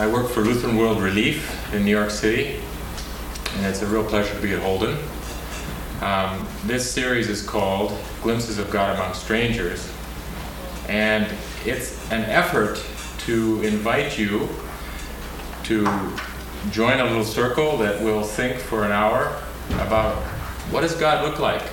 I work for Lutheran World Relief in New York City, and it's a real pleasure to be at Holden. This series is called Glimpses of God Among Strangers, and it's an effort to invite you to join a little circle that will think for an hour about what does God look like.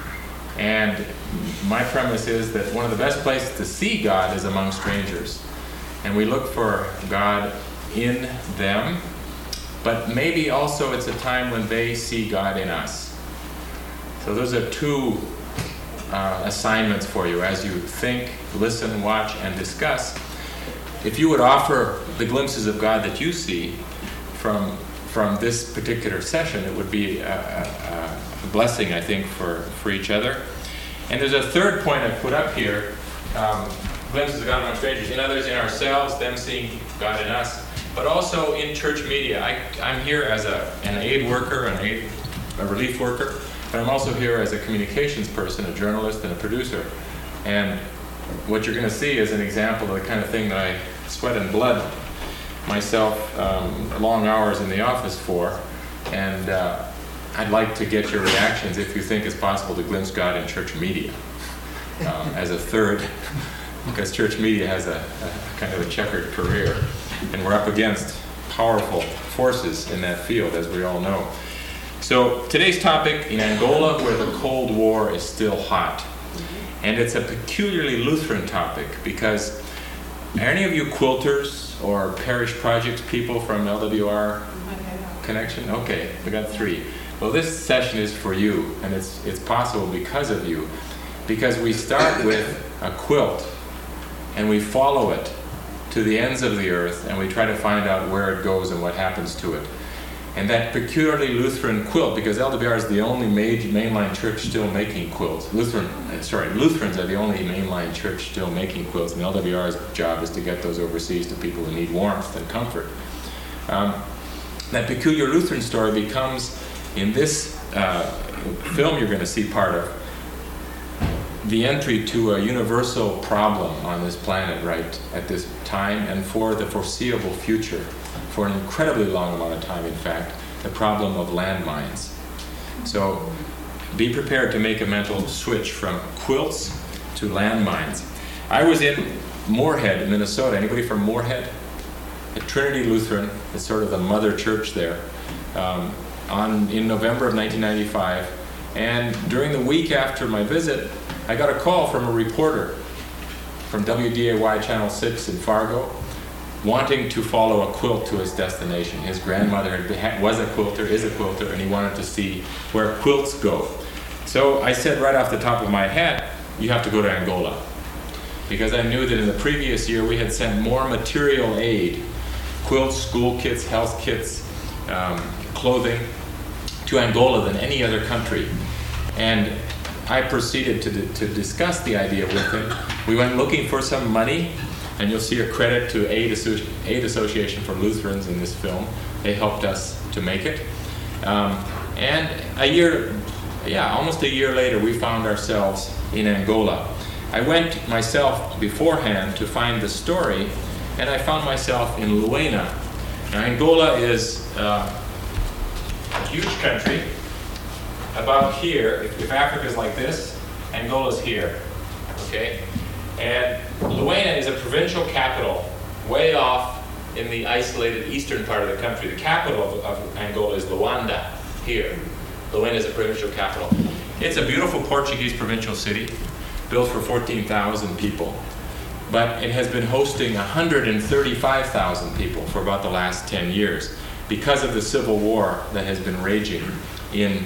And my premise is that one of the best places to see God is among strangers. And we look for God in them, but maybe also it's a time when they see God in us. So those are two assignments for you as you think, listen, watch, and discuss. If you would offer the glimpses of God that you see from this particular session, it would be a blessing, I think, for each other. And there's a third point I put up here, glimpses of God among strangers. In others, in ourselves, them seeing God in us, but also in church media. I'm here as an aid worker, a relief worker, but I'm also here as a communications person, a journalist, and a producer. And what you're going to see is an example of the kind of thing that I sweat and blood myself long hours in the office for. And I'd like to get your reactions if you think it's possible to glimpse God in church media as a third, because church media has a kind of a checkered career, and we're up against powerful forces in that field, as we all know. So today's topic, in Angola, where the Cold War is still hot. And it's a peculiarly Lutheran topic, because are any of you quilters or parish projects people from LWR Connection? Okay, we got 3. Well, this session is for you, and it's possible because of you, because we start with a quilt, and we follow it to the ends of the earth, and we try to find out where it goes and what happens to it. And that peculiarly Lutheran quilt, because LWR is the only mainline church still making quilts. Lutherans are the only mainline church still making quilts, and LWR's job is to get those overseas to people who need warmth and comfort. That peculiar Lutheran story becomes, in this film you're going to see part of, the entry to a universal problem on this planet right at this time and for the foreseeable future. For an incredibly long amount of time, in fact, the problem of landmines. So be prepared to make a mental switch from quilts to landmines. I was in Moorhead, Minnesota. Anybody from Moorhead? At Trinity Lutheran, it's sort of the mother church there, in November of 1995. And during the week after my visit, I got a call from a reporter from WDAY Channel 6 in Fargo, wanting to follow a quilt to his destination. His grandmother was a quilter, is a quilter, and he wanted to see where quilts go. So I said right off the top of my head, you have to go to Angola. Because I knew that in the previous year we had sent more material aid, quilts, school kits, health kits, clothing, to Angola than any other country. And I proceeded to discuss the idea with him. We went looking for some money, and you'll see a credit to Aid Association for Lutherans in this film. They helped us to make it. And almost a year later, we found ourselves in Angola. I went myself beforehand to find the story, and I found myself in Luena. Now, Angola is a huge country. About here, if Africa is like this, Angola's here, okay? And Luena is a provincial capital way off in the isolated eastern part of the country. The capital of Angola is Luanda, here. Luena is a provincial capital. It's a beautiful Portuguese provincial city, built for 14,000 people. But it has been hosting 135,000 people for about the last 10 years because of the civil war that has been raging in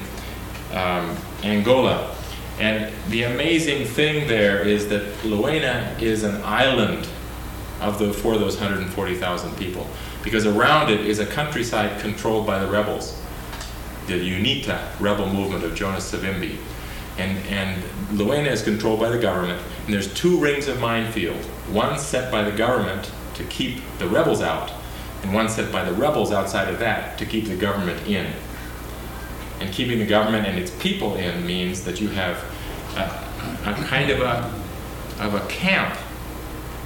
Angola. And the amazing thing there is that Luena is an island for those 140,000 people, because around it is a countryside controlled by the rebels, the UNITA rebel movement of Jonas Savimbi. And Luena is controlled by the government, and there's 2 rings of minefield, one set by the government to keep the rebels out, and one set by the rebels outside of that to keep the government in. And keeping the government and its people in means that you have a kind of a camp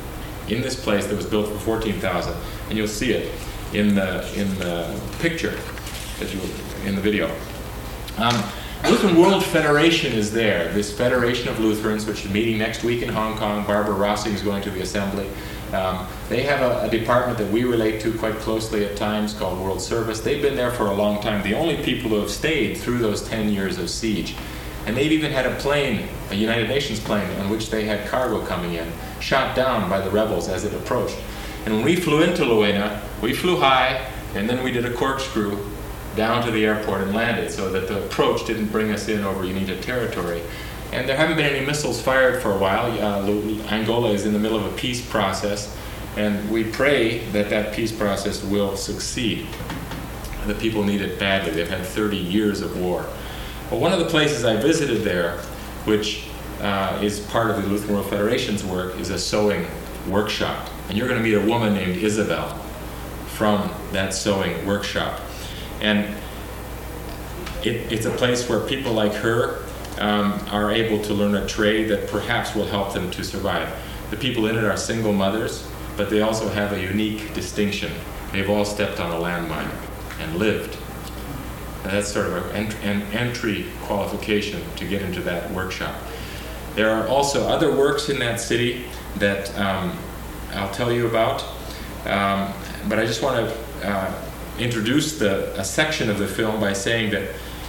in this place that was built for 14,000, and you'll see it in the picture that in the video. Lutheran World Federation is there. This Federation of Lutherans, which is meeting next week in Hong Kong. Barbara Rossing is going to the assembly. They have a department that we relate to quite closely at times called World Service. They've been there for a long time. The only people who have stayed through those 10 years of siege. And they've even had a plane, a United Nations plane, on which they had cargo coming in, shot down by the rebels as it approached. And when we flew into Luena, we flew high, and then we did a corkscrew down to the airport and landed, so that the approach didn't bring us in over UNITA territory. And there haven't been any missiles fired for a while. Angola is in the middle of a peace process, and we pray that that peace process will succeed. The people need it badly. They've had 30 years of war. But one of the places I visited there, which is part of the Lutheran World Federation's work, is a sewing workshop. And you're going to meet a woman named Isabel from that sewing workshop. And it's a place where people like her are able to learn a trade that perhaps will help them to survive. The people in it are single mothers, but they also have a unique distinction. They've all stepped on a landmine and lived. And that's sort of an entry qualification to get into that workshop. There are also other works in that city that I'll tell you about, but I just want to introduce a section of the film by saying that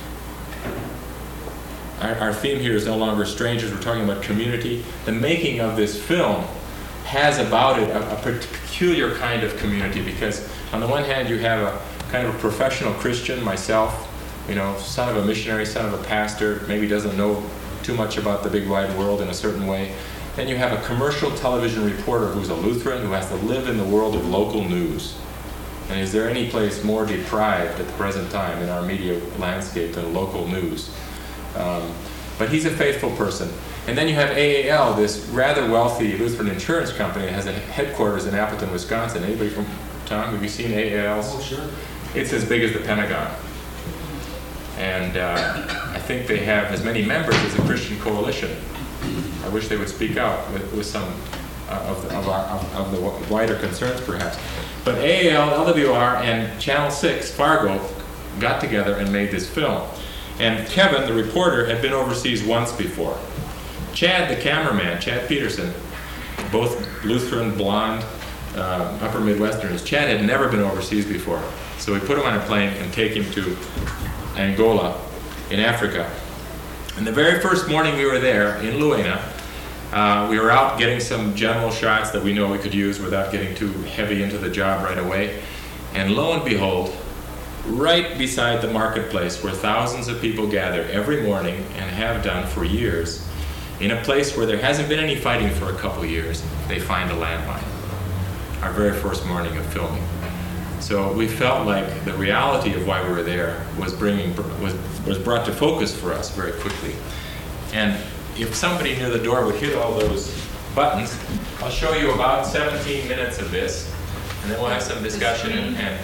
our theme here is no longer strangers. We're talking about community. The making of this film has about it a peculiar kind of community, because on the one hand you have a kind of a professional Christian, myself, son of a missionary, son of a pastor, maybe doesn't know too much about the big wide world in a certain way. Then you have a commercial television reporter who's a Lutheran who has to live in the world of local news. And is there any place more deprived at the present time in our media landscape than local news? But he's a faithful person. And then you have AAL, this rather wealthy Lutheran insurance company that has a headquarters in Appleton, Wisconsin. Anybody from Tom, have you seen AAL's? Oh, sure. It's as big as the Pentagon. And I think they have as many members as a Christian coalition. I wish they would speak out with some of the wider concerns, perhaps. But AAL, LWR, and Channel 6, Fargo, got together and made this film. And Kevin, the reporter, had been overseas once before. Chad, the cameraman, Chad Peterson, both Lutheran, blonde, upper Midwesterners. Chad had never been overseas before. So we put him on a plane and take him to Angola in Africa. And the very first morning we were there in Luena, we were out getting some general shots that we know we could use without getting too heavy into the job right away. And lo and behold, right beside the marketplace where thousands of people gather every morning and have done for years, in a place where there hasn't been any fighting for a couple years, they find a landmine. Our very first morning of filming. So we felt like the reality of why we were there was brought to focus for us very quickly. And if somebody near the door would hit all those buttons, I'll show you about 17 minutes of this, and then we'll have some discussion and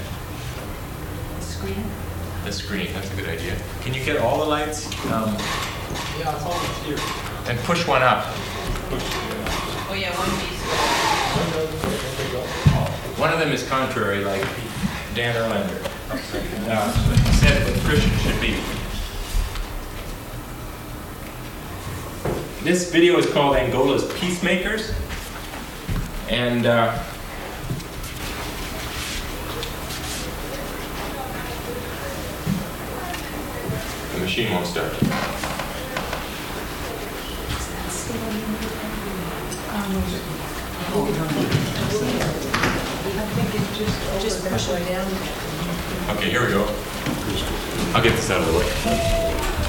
the screen, that's a good idea. Can you get all the lights? Yeah, it's all here. And push one up. Oh yeah, one piece. One of them is contrary, like Dan Erlander said that Christians should be. This video is called Angola's Peacemakers, and the machine won't start. Just push it down. Okay, here we go. I'll get this out of the way.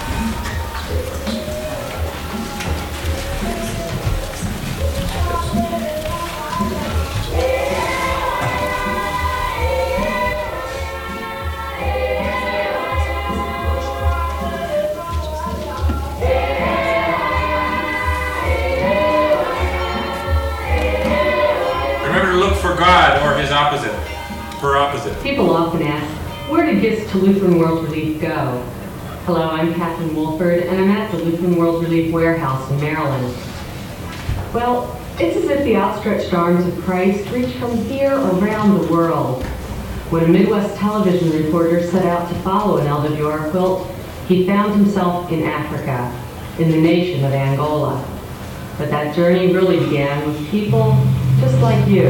For God or his opposite, her opposite. People often ask, where do gifts to Lutheran World Relief go? Hello, I'm Catherine Wolford, and I'm at the Lutheran World Relief Warehouse in Maryland. Well, It's as if the outstretched arms of Christ reach from here around the world. When a Midwest television reporter set out to follow an Elderdoor quilt, he found himself in Africa, in the nation of Angola. But that journey really began with people just like you.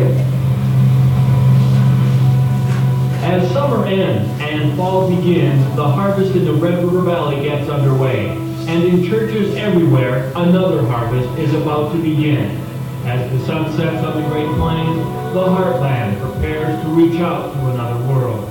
As summer ends and fall begins, the harvest in the Red River Valley gets underway. And in churches everywhere, another harvest is about to begin. As the sun sets on the Great Plains, the heartland prepares to reach out to another world.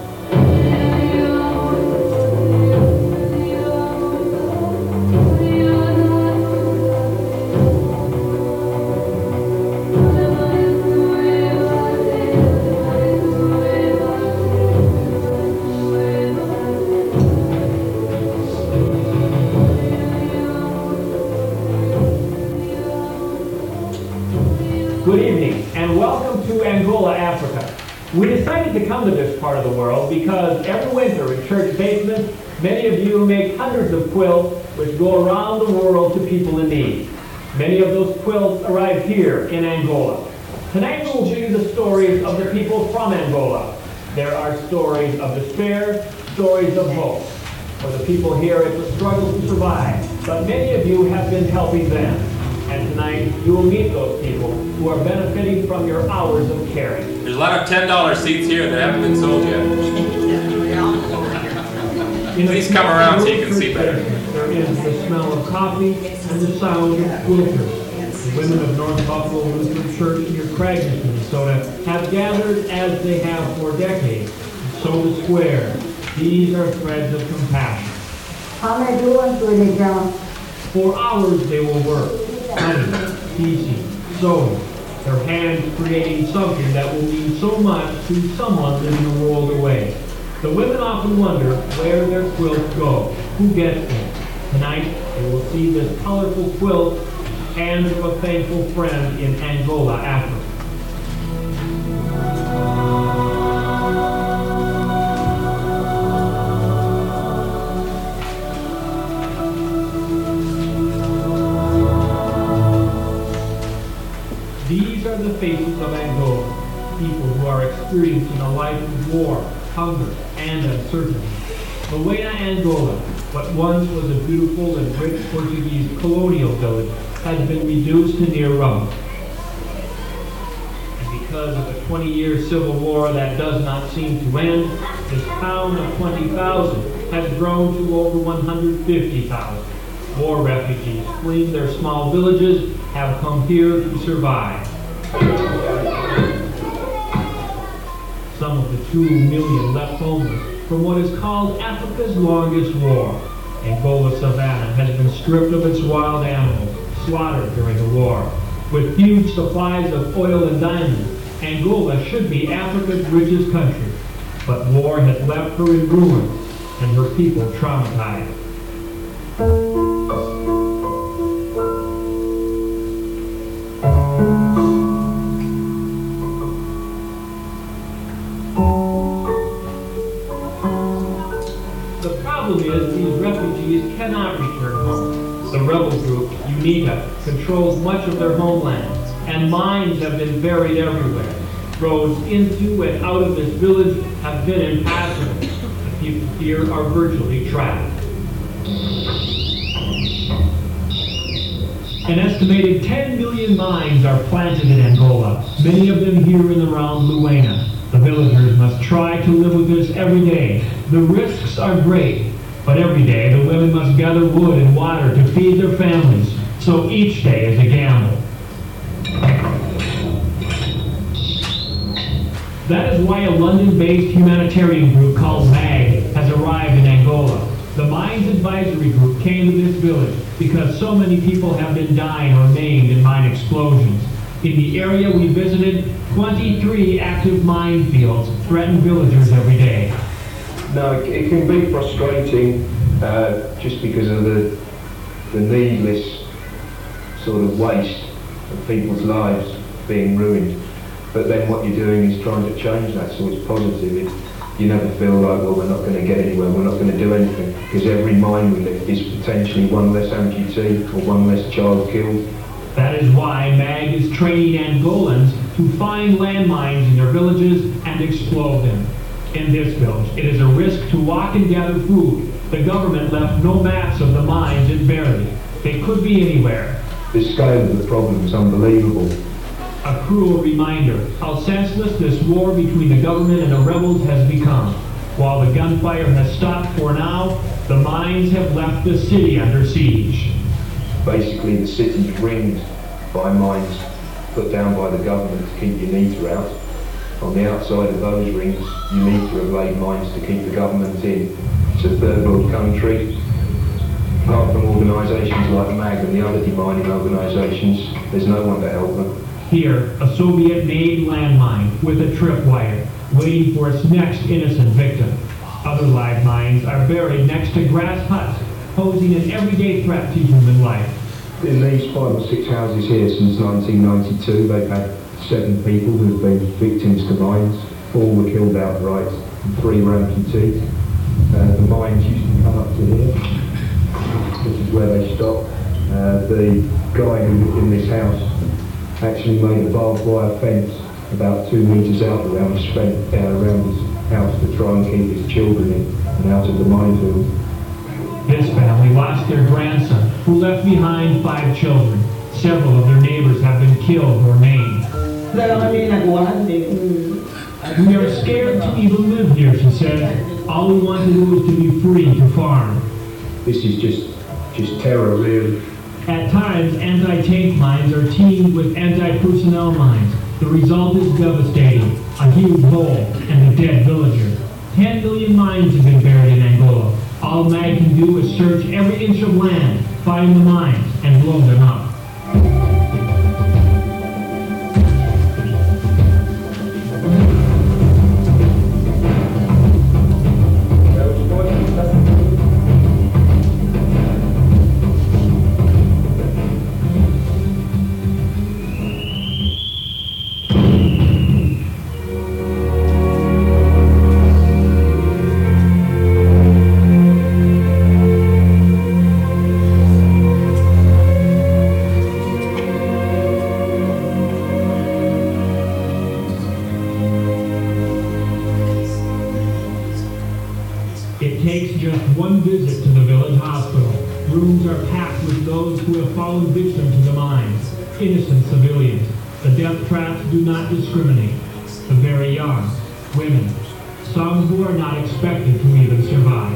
Good evening, and welcome to Angola, Africa. We decided to come to this part of the world because every winter in church basements, many of you make hundreds of quilts which go around the world to people in need. Many of those quilts arrive here in Angola. Tonight we will give you the stories of the people from Angola. There are stories of despair, stories of hope. For the people here, it's a struggle to survive, but many of you have been helping them. And tonight, you will meet those people who are benefiting from your hours of caring. There's a lot of $10 seats here that haven't been sold yet. Please come around so you can see better. There is the smell of coffee and the sound of quilters. The women of North Buffalo Lutheran Church near Cragness, Minnesota, have gathered as they have for decades. So the square. These are threads of compassion. How am I doing for the job? For hours they will work, cutting, piecing, sewing, their hands creating something that will mean so much to someone living a world away. The women often wonder where their quilts go, who gets them. Tonight they will see this colorful quilt, hands of a thankful friend in Angola, Africa. These are the faces of Angola, people who are experiencing a life of war, hunger, and uncertainty. Luena, Angola, what once was a beautiful and rich Portuguese colonial village, has been reduced to near rubble. And because of a 20-year civil war that does not seem to end, this town of 20,000 has grown to over 150,000. War refugees fleeing their small villages have come here to survive. Some of the 2 million left homeless from what is called Africa's longest war. Angola savanna has been stripped of its wild animals, slaughtered during the war. With huge supplies of oil and diamonds, Angola should be Africa's richest country. But war has left her in ruins and her people traumatized. The problem is these refugees cannot return home. The rebel group, UNITA, controls much of their homeland, and mines have been buried everywhere. Roads into and out of this village have been impassable. The people here are virtually trapped. An estimated 10 million mines are planted in Angola, many of them here and around Luena. The villagers must try to live with this every day. The risks are great, but every day the women must gather wood and water to feed their families, so each day is a gamble. That is why a London-based humanitarian group called MAG has arrived in Angola. The Mines Advisory Group came to this village because so many people have been dying or maimed in mine explosions. In the area we visited, 23 active minefields threaten villagers every day. No, it can be frustrating just because of the needless sort of waste of people's lives being ruined. But then what you're doing is trying to change that, so it's positive. You never feel like, well, we're not going to get anywhere, we're not going to do anything, because every mine we lift is potentially one less amputee or one less child killed. That is why MAG is training Angolans to find landmines in their villages and explode them. In this village, it is a risk to walk and gather food. The government left no maps of the mines it buried. They could be anywhere. The scale of the problem is unbelievable. A cruel reminder how senseless this war between the government and the rebels has become. While the gunfire has stopped for now, the mines have left the city under siege. Basically, the city's ringed by mines put down by the government to keep UNITA out. On the outside of those rings, UNITA have laid mines to keep the government in. It's a third world country. Apart from organisations like MAG and the other demining organisations, there's no one to help them. Here, a Soviet-made landmine with a tripwire, waiting for its next innocent victim. Other live mines are buried next to grass huts, posing an everyday threat to human life. In these 5 or 6 houses here since 1992, they've had 7 people who've been victims to mines. 4 were killed outright, and 3 were amputated. The mines used to come up to here. This is where they stopped. The guy who lived in this house actually made a barbed wire fence about 2 metres out around his house to try and keep his children in and out of the minefield. This family lost their grandson, who left behind 5 children. Several of their neighbors have been killed or maimed. We are scared to even live here, she said. All we want to do is to be free to farm. This is just terror, really. At times, anti-tank mines are teamed with anti-personnel mines. The result is devastating. A huge hole and a dead villager. 10 million mines have been buried in Angola. All MAG can do is search every inch of land, find the mines, and blow them up. It takes just one visit to the village hospital. Rooms are packed with those who have fallen victim to the mines. Innocent civilians. The death traps do not discriminate. The very young, women, some who are not expected to even survive.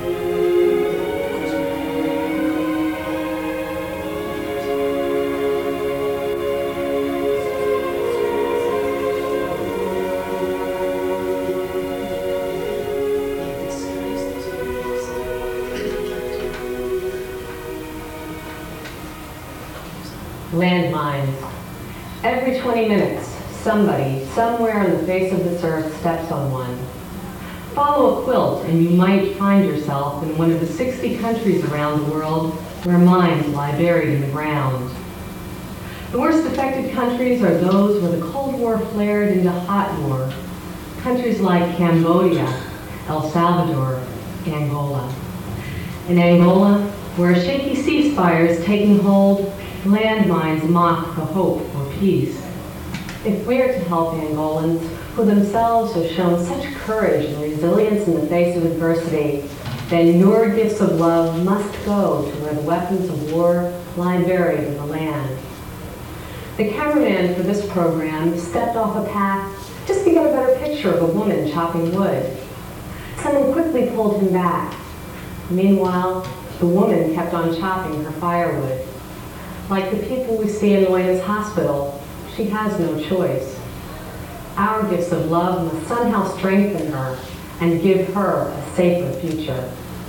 Landmines. Every 20 minutes, somebody, somewhere on the face of this earth steps on one. Follow a quilt and you might find yourself in one of the 60 countries around the world where mines lie buried in the ground. The worst affected countries are those where the Cold War flared into hot war. Countries like Cambodia, El Salvador, Angola. In Angola, where a shaky ceasefire is taking hold, landmines mock the hope for peace. If we are to help Angolans, who themselves have shown such courage and resilience in the face of adversity, then your gifts of love must go to where the weapons of war lie buried in the land. The cameraman for this program stepped off a path just to get a better picture of a woman chopping wood. Someone quickly pulled him back. Meanwhile, the woman kept on chopping her firewood. Like the people we see in Loya's hospital, she has no choice. Our gifts of love must somehow strengthen her and give her a safer future.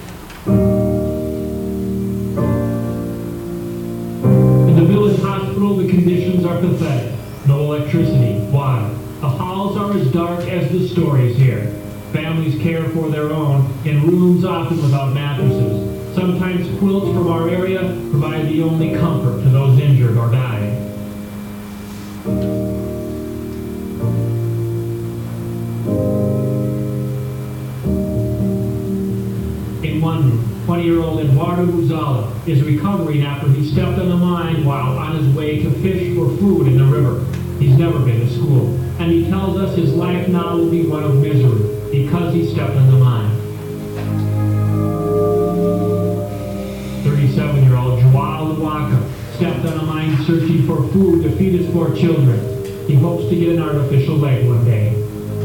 In the village hospital, the conditions are pathetic. No electricity, water. The halls are as dark as the stories here. Families care for their own in rooms often without mattresses. Sometimes quilts from our area provide the only comfort to those injured or dying. In one room, 20-year-old Eduardo Buzala is recovering after he stepped on a mine while on his way to fish for food in the river. He's never been to school, and he tells us his life now will be one of misery because he stepped on the mine. 37-year-old Joao Luaka stepped on a mine searching for food to feed his 4 children. He hopes to get an artificial leg one day.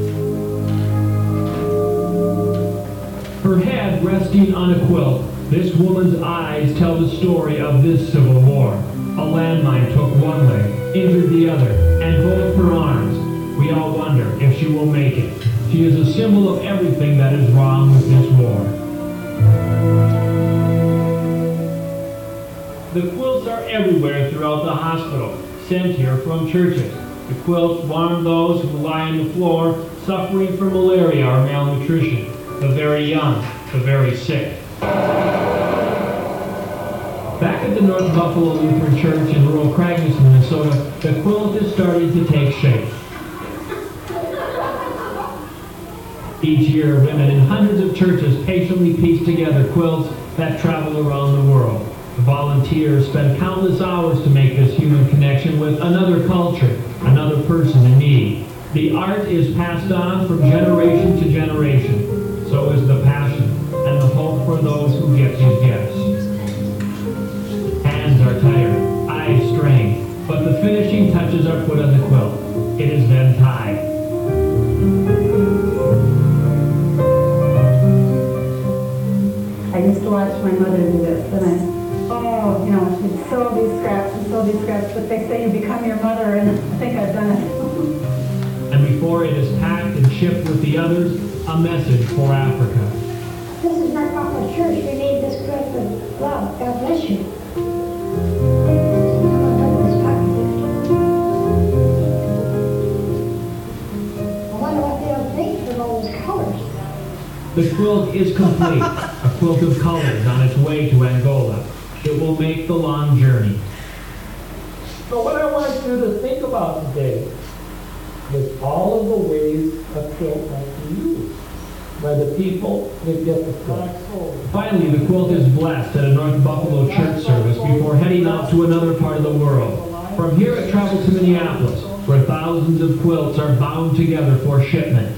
Her head resting on a quilt, this woman's eyes tell the story of this civil war. A landmine took one leg, injured the other, and both her arms. We all wonder if she will make it. She is a symbol of everything that is wrong with this war. The quilts are everywhere throughout the hospital, sent here from churches. The quilts warm those who lie on the floor suffering from malaria or malnutrition, the very young, the very sick. Back at the North Buffalo Lutheran Church in rural Cragness, Minnesota, the quilt is starting to take shape. Each year, women in hundreds of churches patiently piece together quilts that travel around the world. The volunteers spend countless hours to make this human connection with another culture, another person in need. The art is passed on from generation to generation. So is the passion and the hope for those who get these gifts. Hands are tired, eyes strained, but the finishing touches are put on the quilt. It is then tied. I used to watch my mother do this, and she'd sew these scraps and sew these scraps, but they say you become your mother, and I think I've done it. And before it is packed and shipped with the others, a message for Africa. This is North Buffalo Church. We made this gift with love. God bless you. I wonder what they'll think from all those colors. The quilt is complete, a quilt of colors on its way to Angola. It will make the long journey. So what I want you to think about today is all of the ways a quilt might be used by the people that get the quilt. Finally, the quilt is blessed at a North Buffalo church service before heading out to another part of the world. From here it travels to Minneapolis, where thousands of quilts are bound together for shipment.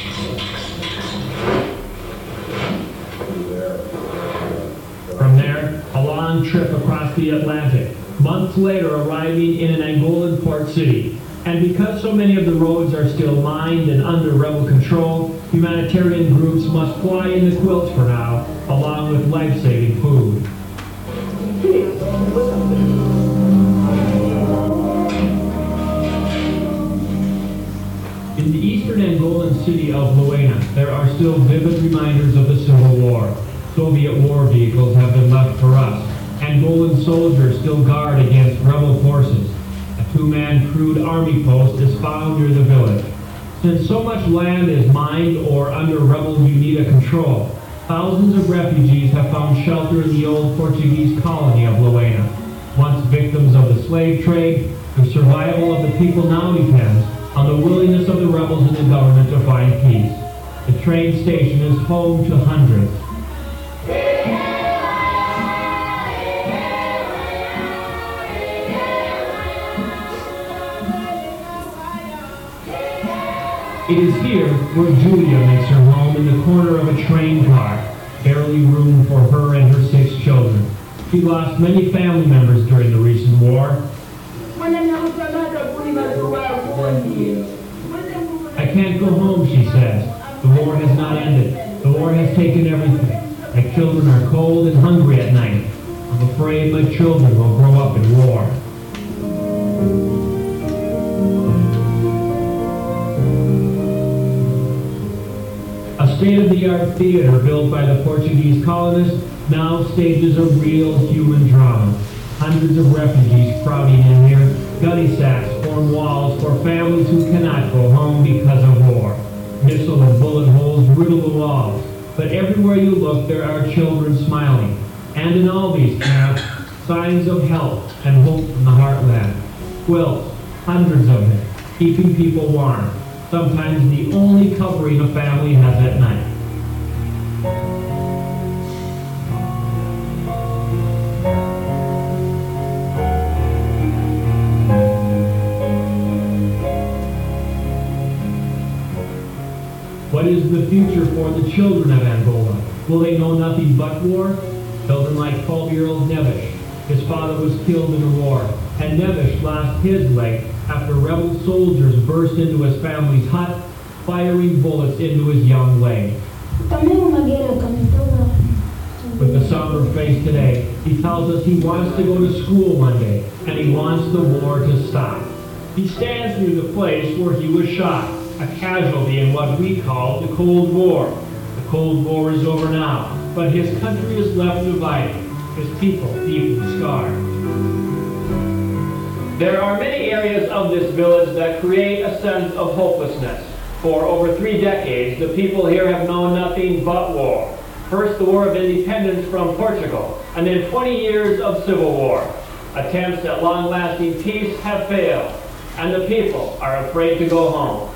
From there, a long trip across the Atlantic, months later arriving in an Angolan port city. And because so many of the roads are still mined and under rebel control, humanitarian groups must fly in the quilts for now, along with life-saving food. In the eastern Angolan city of Luena, there are still vivid reminders of the Civil War. Soviet war vehicles have been left for us. Angolan soldiers still guard against rebel forces. A 2-man crewed army post is found near the village. Since so much land is mined or under rebel UNITA control, thousands of refugees have found shelter in the old Portuguese colony of Luena. Once victims of the slave trade, the survival of the people now depends on the willingness of the rebels and the government to find peace. The train station is home to hundreds. It is here where Julia makes her home in the corner of a train car, barely room for her and her 6 children. She lost many family members during the recent war. I can't go home, she says. The war has not ended. The war has taken everything. My children are cold and hungry at night. I'm afraid my children will grow up in war. A state-of-the-art theater built by the Portuguese colonists now stages a real human drama. Hundreds of refugees crowding in here, gunny sacks form walls for families who cannot go home because of war. Missile and bullet holes riddle the walls, but everywhere you look there are children smiling. And in all these camps, signs of help and hope from the heartland. Quilts, hundreds of them, keeping people warm. Sometimes the only covering a family has at night. What is the future for the children of Angola? Will they know nothing but war? Children like 12-year-old Neves. His father was killed in a war, and Neves lost his leg after rebel soldiers burst into his family's hut, firing bullets into his young leg. With a somber face today, he tells us he wants to go to school one day, and he wants the war to stop. He stands near the place where he was shot, a casualty in what we call the Cold War. The Cold War is over now, but his country is left divided, his people deeply scarred. There are many areas of this village that create a sense of hopelessness. For over 3 decades, the people here have known nothing but war. First, the War of Independence from Portugal, and then 20 years of civil war. Attempts at long-lasting peace have failed, and the people are afraid to go home.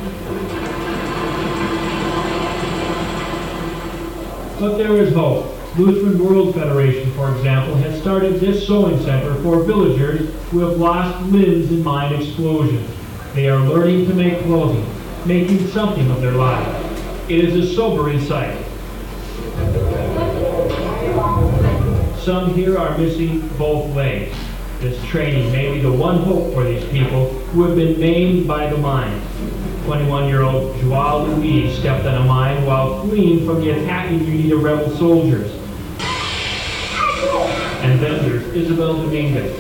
But there is hope. Lutheran World Federation, for example, has started this sewing center for villagers who have lost limbs in mine explosions. They are learning to make clothing, making something of their lives. It is a sobering sight. Some here are missing both legs. This training may be the one hope for these people who have been maimed by the mine. 21-year-old Joao Luiz stepped on a mine while fleeing from the attacking unit of rebel soldiers. And then there's Isabel Dominguez.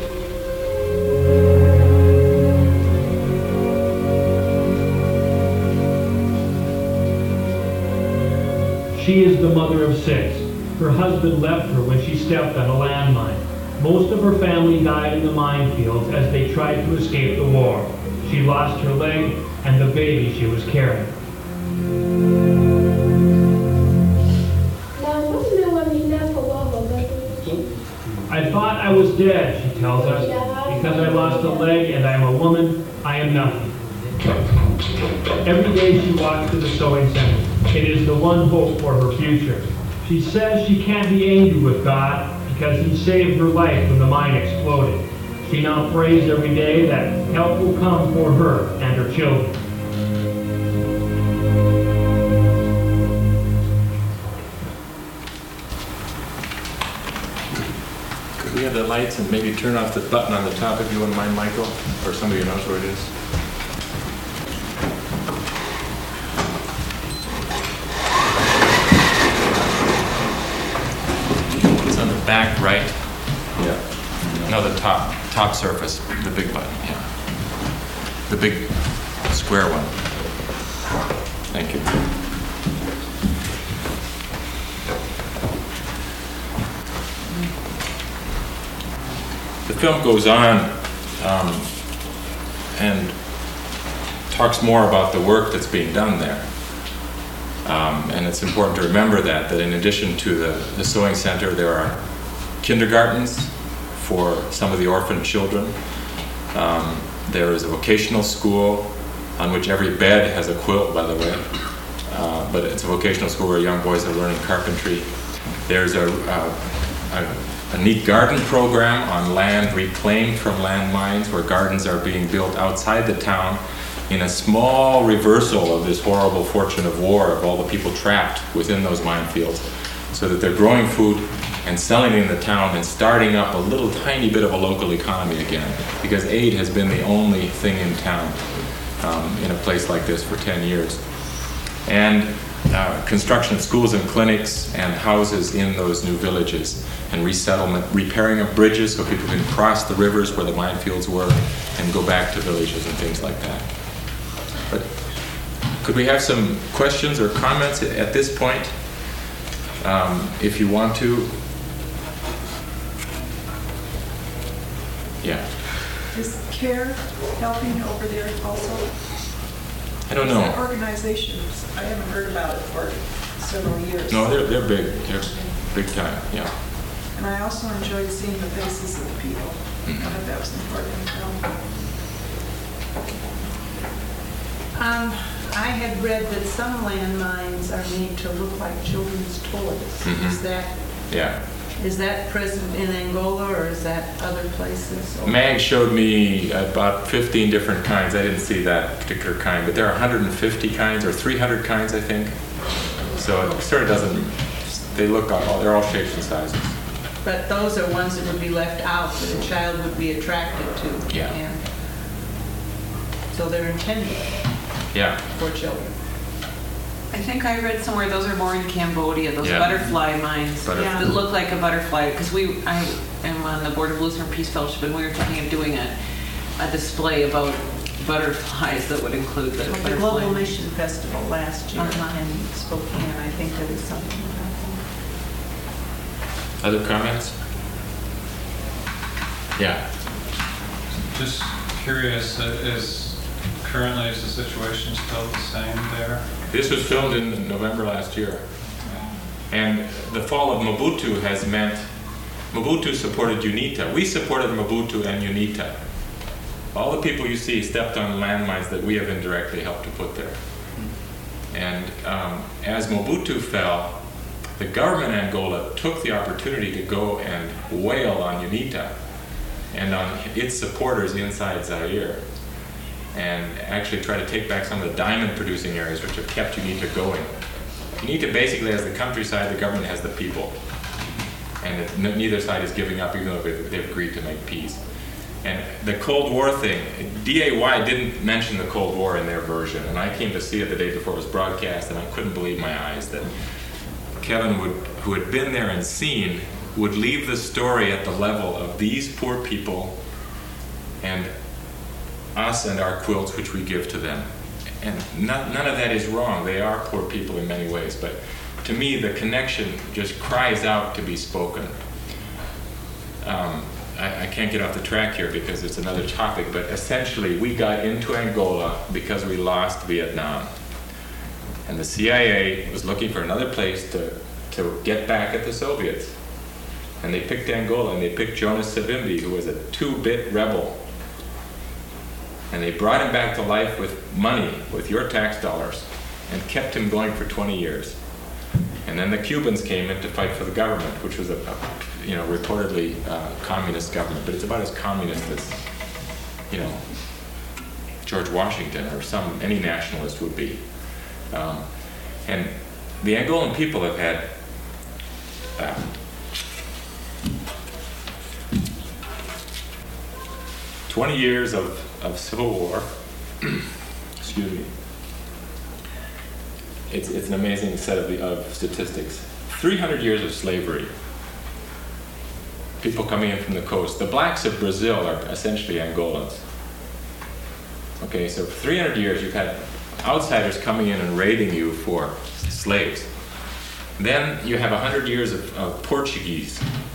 She is the mother of 6. Her husband left her when she stepped on a landmine. Most of her family died in the minefields as they tried to escape the war. She lost her leg and the baby she was carrying. I thought I was dead, she tells us. Because I lost a leg and I am a woman, I am nothing. Every day she walks to the sewing center. It is the one hope for her future. She says she can't be angry with God because he saved her life when the mine exploded. She now prays every day that help will come for her and her children. Could we have the lights and maybe turn off the button on the top if you wouldn't mind, Michael? Or somebody who knows where it is. Back right? Yeah. No, the top surface, the big button, yeah. The big square one. Thank you. The film goes on and talks more about the work that's being done there. And it's important to remember that in addition to the sewing center, there are kindergartens for some of the orphaned children. There is a vocational school on which every bed has a quilt, by the way. But it's a vocational school where young boys are learning carpentry. There's a neat garden program on land reclaimed from landmines, where gardens are being built outside the town in a small reversal of this horrible fortune of war, of all the people trapped within those minefields, so that they're growing food and selling it in the town and starting up a little tiny bit of a local economy again, because aid has been the only thing in town in a place like this for 10 years. And construction of schools and clinics and houses in those new villages, and resettlement, repairing of bridges so people can cross the rivers where the minefields were and go back to villages and things like that. But could we have some questions or comments at this point? If you want to. Yeah. Is CARE helping over there also? I don't know. Organizations, I haven't heard about it for several years. No, they're big. They're big time, yeah. And I also enjoyed seeing the faces of the people. I thought that was important in film. I had read that some landmines are made to look like children's toys. Mm-hmm. Is that yeah. Is that present in Angola or is that other places? Or- Mag showed me about 15 different kinds. I didn't see that particular kind, but there are 150 kinds or 300 kinds, I think. So it sort of doesn't, they look all, they're all shapes and sizes. But those are ones that would be left out that a child would be attracted to. Yeah. And so they're intended Yeah. for children. I think I read somewhere those are more in Cambodia, those Yeah. butterfly mines Butterfly. that look like a butterfly. Because I am on the board of Lutheran Peace Fellowship, and we were thinking of doing a display about butterflies that would include the Like the butterfly. Global Mission Festival last year Uh-huh. in Spokane, I think there was something like Other comments? Yeah. Just curious, is the situation still the same there? This was filmed in November last year. And the fall of Mobutu has meant, Mobutu supported UNITA. We supported Mobutu and UNITA. All the people you see stepped on landmines that we have indirectly helped to put there. And as Mobutu fell, the government in Angola took the opportunity to go and wail on UNITA and on its supporters inside Zaire, and actually try to take back some of the diamond producing areas which have kept UNITA going. UNITA basically has the countryside, the government has the people. And neither side is giving up, even though they've agreed to make peace. And the Cold War thing, DAY didn't mention the Cold War in their version, and I came to see it the day before it was broadcast, and I couldn't believe my eyes that Kevin who had been there and seen, would leave the story at the level of these poor people and us and our quilts which we give to them. And none of that is wrong. They are poor people in many ways, but to me the connection just cries out to be spoken. I can't get off the track here because it's another topic, but essentially we got into Angola because we lost Vietnam. And the CIA was looking for another place to get back at the Soviets. And they picked Angola, and they picked Jonas Savimbi, who was a 2-bit rebel. And they brought him back to life with money, with your tax dollars, and kept him going for 20 years. And then the Cubans came in to fight for the government, which was a reportedly communist government, but it's about as communist as, George Washington or any nationalist would be. And the Angolan people have had 20 years of civil war. Excuse me. It's an amazing set of statistics. 300 years of slavery. People coming in from the coast. The blacks of Brazil are essentially Angolans. Okay, so for 300 years you've had outsiders coming in and raiding you for slaves. Then you have 100 years of Portuguese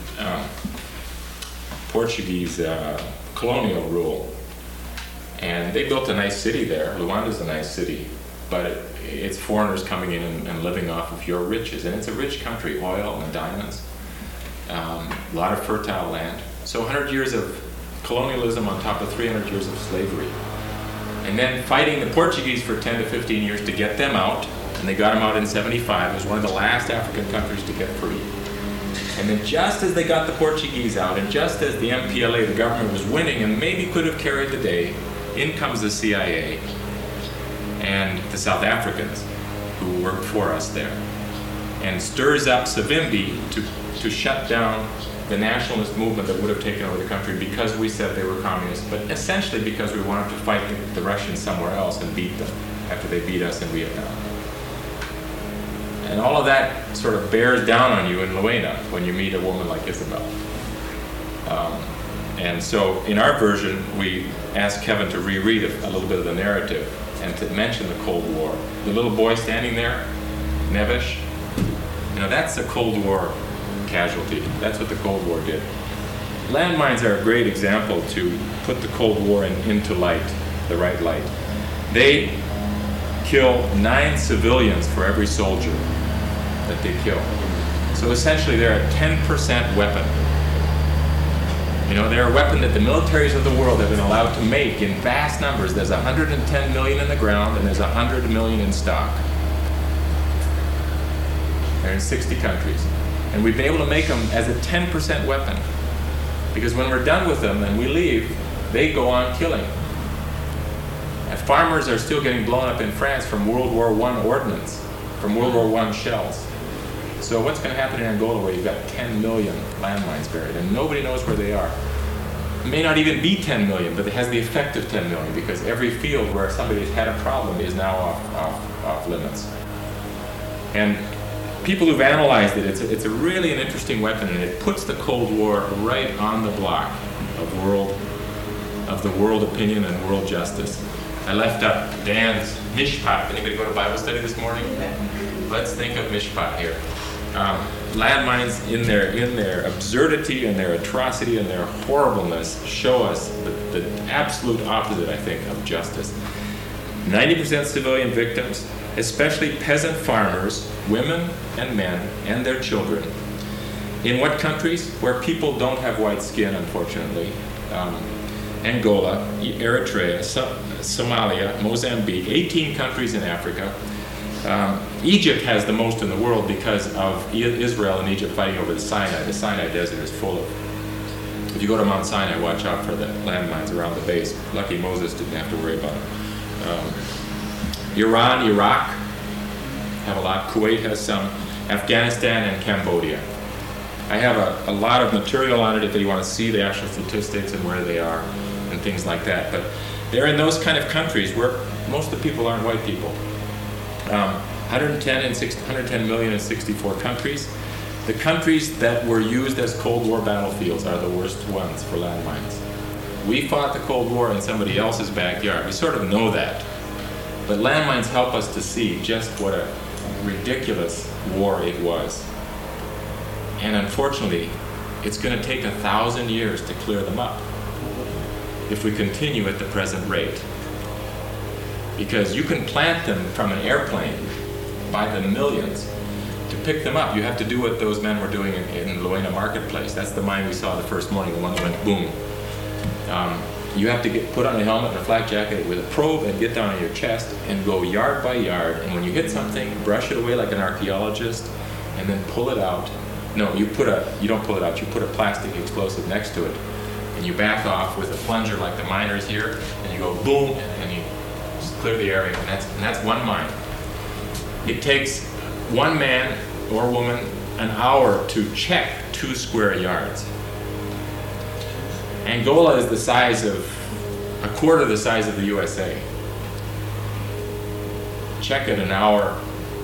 colonial rule. And they built a nice city there. Luanda's a nice city, but it's foreigners coming in and living off of your riches. And it's a rich country, oil and diamonds, a lot of fertile land. So 100 years of colonialism on top of 300 years of slavery. And then fighting the Portuguese for 10 to 15 years to get them out, and they got them out in 75. It was one of the last African countries to get free. And then just as they got the Portuguese out, and just as the MPLA, the government, was winning and maybe could have carried the day, in comes the CIA and the South Africans who worked for us there, and stirs up Savimbi to shut down the nationalist movement that would have taken over the country because we said they were communists, but essentially because we wanted to fight the Russians somewhere else and beat them after they beat us in Vietnam. And all of that sort of bears down on you in Luena when you meet a woman like Isabel. And so in our version, we asked Kevin to reread a little bit of the narrative and to mention the Cold War. The little boy standing there, Neves, that's a Cold War casualty. That's what the Cold War did. Landmines are a great example to put the Cold War into light, the right light. They kill 9 civilians for every soldier that they kill. So essentially they're a 10% weapon. They're a weapon that the militaries of the world have been allowed to make in vast numbers. There's 110 million in the ground and there's 100 million in stock. They're in 60 countries. And we've been able to make them as a 10% weapon. Because when we're done with them and we leave, they go on killing. And farmers are still getting blown up in France from World War I ordnance, from World War I shells. So what's going to happen in Angola where you've got 10 million landmines buried and nobody knows where they are? It may not even be 10 million, but it has the effect of 10 million because every field where somebody has had a problem is now off limits. And people who've analyzed it, it's a really an interesting weapon, and it puts the Cold War right on the block of the world opinion and world justice. I left up Dan's Mishpat. Anybody go to Bible study this morning? Let's think of Mishpat here. Landmines in their absurdity and their atrocity and their horribleness show us the absolute opposite, I think, of justice. 90% civilian victims, especially peasant farmers, women and men, and their children. In what countries? Where people don't have white skin, unfortunately. Angola, Eritrea, Somalia, Mozambique, 18 countries in Africa. Egypt has the most in the world because of Israel and Egypt fighting over the Sinai. The Sinai desert is full of... If you go to Mount Sinai, watch out for the landmines around the base. Lucky Moses didn't have to worry about it. Iran, Iraq have a lot. Kuwait has some. Afghanistan and Cambodia. I have a lot of material on it if you want to see the actual statistics and where they are and things like that. But they're in those kind of countries where most of the people aren't white people. 110 million in 64 countries. The countries that were used as Cold War battlefields are the worst ones for landmines. We fought the Cold War in somebody else's backyard. We sort of know that. But landmines help us to see just what a ridiculous war it was. And unfortunately, it's going to take 1,000 years to clear them up if we continue at the present rate. Because you can plant them from an airplane by the millions. To pick them up, you have to do what those men were doing in Luena Marketplace. That's the mine we saw the first morning, the one that went boom. You have to put on a helmet and a flak jacket with a probe and get down on your chest and go yard by yard. And when you hit something, brush it away like an archaeologist and then pull it out. No, you don't pull it out, you put a plastic explosive next to it. And you back off with a plunger like the miners here, and you go boom, and you just clear the area, and that's one mine. It takes one man or woman an hour to check 2 square yards. Angola is the size of, a quarter the size of the USA. Check it an hour,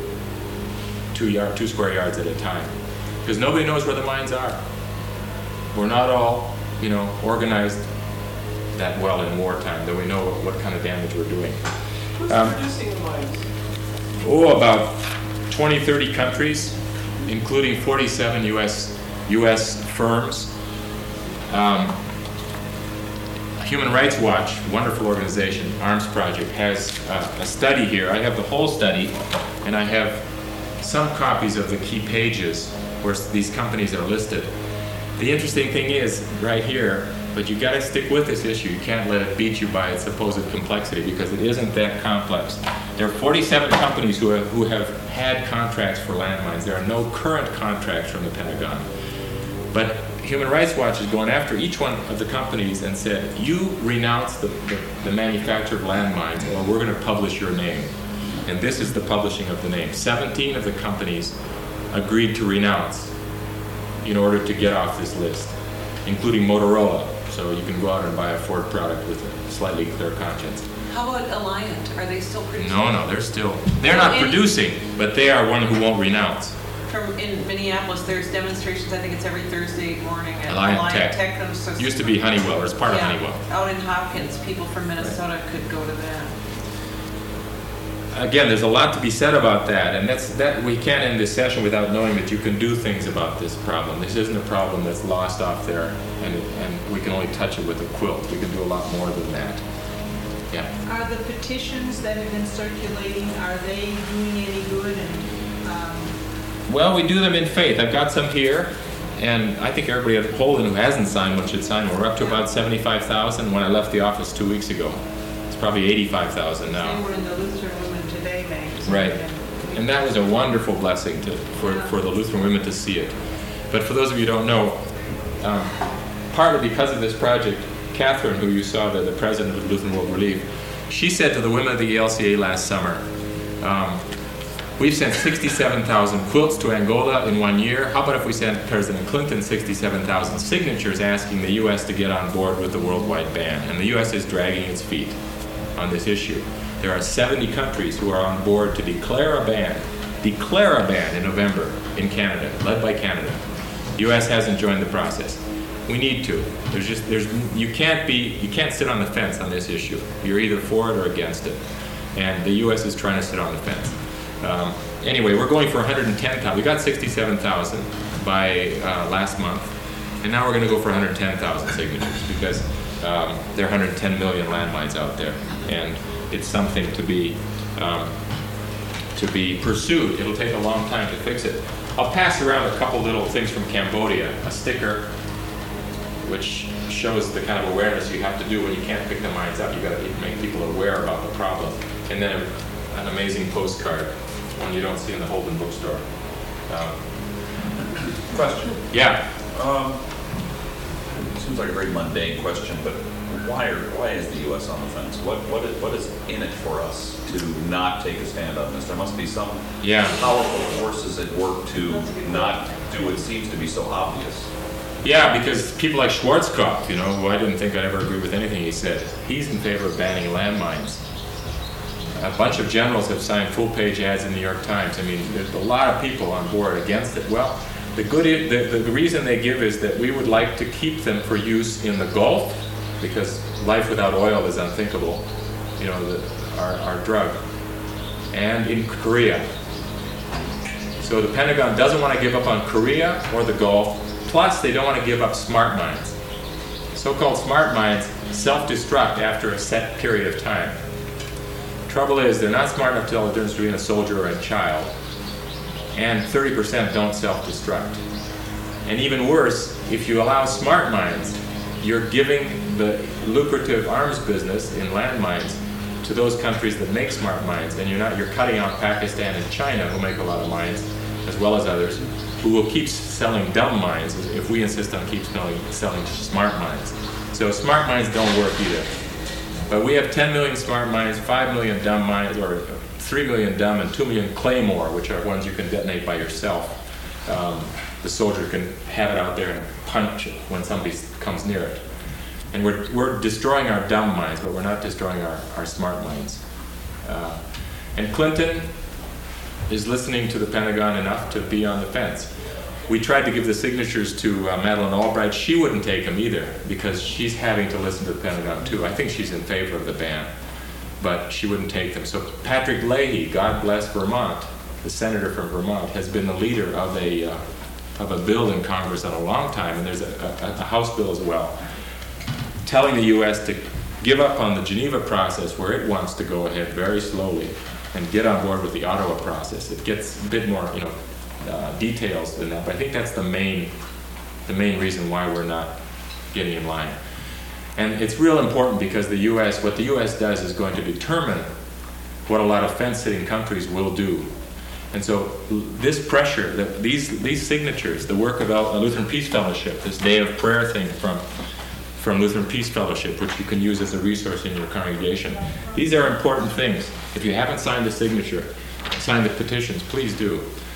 2 square yards at a time. Because nobody knows where the mines are. We're not all, organized that well in wartime, that we know what kind of damage we're doing. Who's producing the mines? About 20, 30 countries, including 47 U.S. firms. Human Rights Watch, wonderful organization, Arms Project, has a study here. I have the whole study, and I have some copies of the key pages where these companies are listed. The interesting thing is, right here, but you gotta stick with this issue. You can't let it beat you by its supposed complexity because it isn't that complex. There are 47 companies who have had contracts for landmines. There are no current contracts from the Pentagon. But Human Rights Watch is going after each one of the companies and said, you renounce the manufacture of landmines or we're gonna publish your name. And this is the publishing of the name. 17 of the companies agreed to renounce in order to get off this list, including Motorola. So you can go out and buy a Ford product with a slightly clear conscience. How about Alliant? Are they still producing? No, they're not producing, but they are one who won't renounce. In Minneapolis, there's demonstrations, I think it's every Thursday morning at Alliant Tech. Used to be Honeywell, or it's part of Honeywell. Out in Hopkins, people from Minnesota could go to that. Again, there's a lot to be said about that, and that we can't end this session without knowing that you can do things about this problem. This isn't a problem that's lost off there, and we can only touch it with a quilt. We can do a lot more than that. Yeah. Are the petitions that have been circulating, are they doing any good? Well, we do them in faith. I've got some here, and I think everybody at Holden who hasn't signed one should sign one. We're up to about 75,000 when I left the office 2 weeks ago. It's probably 85,000 now. They were in the Lutheran Women Today magazine. Right. And that was a wonderful blessing for the Lutheran women to see it. But for those of you who don't know, partly because of this project, Catherine, who you saw there, the president of Lutheran World Relief, she said to the women of the ALCA last summer, we've sent 67,000 quilts to Angola in 1 year. How about if we sent President Clinton 67,000 signatures asking the U.S. to get on board with the worldwide ban? And the U.S. is dragging its feet on this issue. There are 70 countries who are on board to declare a ban in November in Canada, led by Canada. The U.S. hasn't joined the process. We need to. You can't sit on the fence on this issue. You're either for it or against it. And the U.S. is trying to sit on the fence. Anyway, we're going for 110,000. We got 67,000 by last month, and now we're going to go for 110,000 signatures because there are 110 million landmines out there, and it's something to be pursued. It'll take a long time to fix it. I'll pass around a couple little things from Cambodia, a sticker which shows the kind of awareness you have to do when you can't pick the mines up. You've got to make people aware about the problem. And then an amazing postcard, one you don't see in the Holden bookstore. Question. Yeah. Seems like a very mundane question, but why is the U.S. on the fence? What is in it for us to not take a stand on this? There must be some powerful forces at work to not do what seems to be so obvious. Yeah, because people like Schwarzkopf, who I didn't think I'd ever agree with anything he said, he's in favor of banning landmines. A bunch of generals have signed full-page ads in the New York Times. I mean, there's a lot of people on board against it. Well, the reason they give is that we would like to keep them for use in the Gulf, because life without oil is unthinkable, our drug, and in Korea. So the Pentagon doesn't want to give up on Korea or the Gulf, plus they don't want to give up smart mines. So-called smart mines self-destruct after a set period of time. Trouble is, they're not smart enough to tell the difference between a soldier or a child, and 30% don't self-destruct. And even worse, if you allow smart mines, you're giving the lucrative arms business in landmines to those countries that make smart mines, and you're cutting out Pakistan and China, who make a lot of mines, as well as others, who will keep selling dumb mines if we insist on keep selling smart mines. So smart mines don't work either. But we have 10 million smart mines, 5 million dumb mines, or 3 million dumb and 2 million Claymore, which are ones you can detonate by yourself. The soldier can have it out there and punch it when somebody comes near it. And we're destroying our dumb mines, but we're not destroying our smart mines. And Clinton is listening to the Pentagon enough to be on the fence. We tried to give the signatures to Madeleine Albright. She wouldn't take them either, because she's having to listen to the Pentagon too. I think she's in favor of the ban, but she wouldn't take them. So Patrick Leahy, God bless Vermont, the senator from Vermont, has been the leader of a bill in Congress in a long time, and there's a House bill as well, telling the U.S. to give up on the Geneva process, where it wants to go ahead very slowly and get on board with the Ottawa process. It gets a bit more, details than that, but I think that's the main reason why we're not getting in line. And it's real important because what the U.S. does is going to determine what a lot of fence-sitting countries will do. And so this pressure, these signatures, the work of Lutheran Peace Fellowship, this day of prayer thing from Lutheran Peace Fellowship, which you can use as a resource in your congregation, these are important things. If you haven't signed the petitions, please do.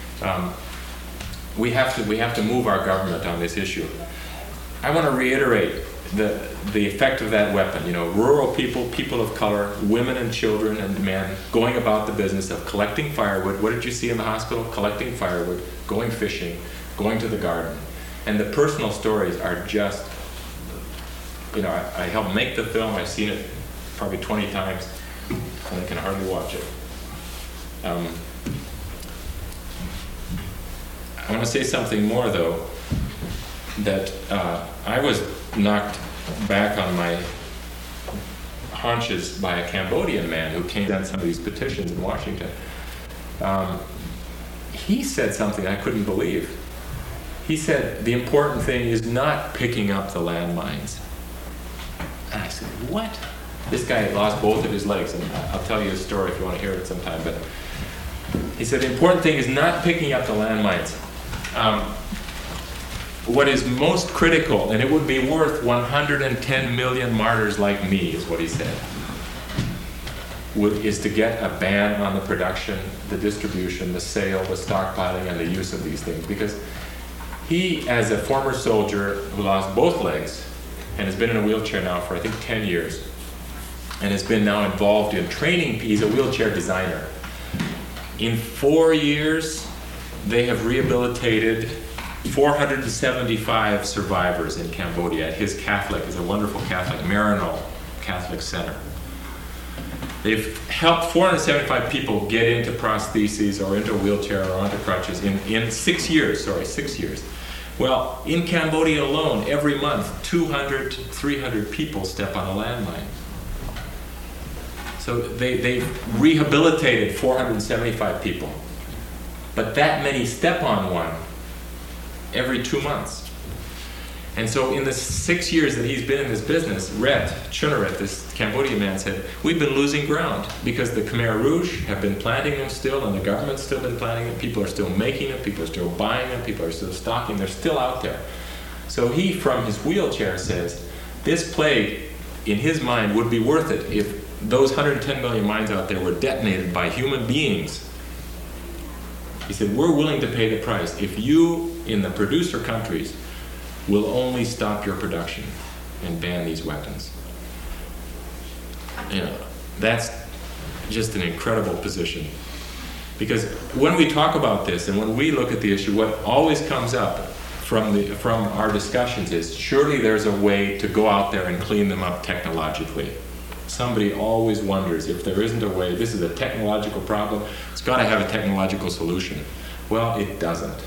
We have to move our government on this issue. I want to reiterate the effect of that weapon. Rural people of color, women and children and men going about the business of collecting firewood. What did you see in the hospital? Collecting firewood, going fishing, going to the garden. And the personal stories are just, I helped make the film. I've seen it probably 20 times, and I can hardly watch it. I want to say something more, though, that I was knocked back on my haunches by a Cambodian man who came down some of these petitions in Washington. He said something I couldn't believe. He said, the important thing is not picking up the landmines. And I said, what? This guy lost both of his legs, and I'll tell you a story if you want to hear it sometime, but He said the important thing is not picking up the landmines. What is most critical, and it would be worth 110 million martyrs like me, is what he said, is to get a ban on the production, the distribution, the sale, the stockpiling, and the use of these things. Because he, as a former soldier who lost both legs and has been in a wheelchair now for I think 10 years, and has been now involved in training, he's a wheelchair designer. In 4 years, they have rehabilitated 475 survivors in Cambodia at his Catholic, is a wonderful Catholic, Maryknoll Catholic Center. They've helped 475 people get into prostheses or into a wheelchair or onto crutches in 6 years, 6 years. Well, in Cambodia alone, every month, 200 to 300 people step on a landmine. So they've rehabilitated 475 people. But that many step on one every 2 months. And so in the 6 years that he's been in this business, Ret Chunaret, this Cambodian man, said, we've been losing ground because the Khmer Rouge have been planting them still, and the government's still been planting them. People are still making them, people are still buying them, people are still stocking, they're still out there. So he, from his wheelchair, says, this plague, in his mind, would be worth it if those 110 million mines out there were detonated by human beings. He said, we're willing to pay the price if you, in the producer countries, will only stop your production and ban these weapons. You know, that's just an incredible position. Because when we talk about this and when we look at the issue, what always comes up from our discussions is, surely there's a way to go out there and clean them up technologically. Somebody always wonders if there isn't a way, this is a technological problem, it's got to have a technological solution. Well, it doesn't.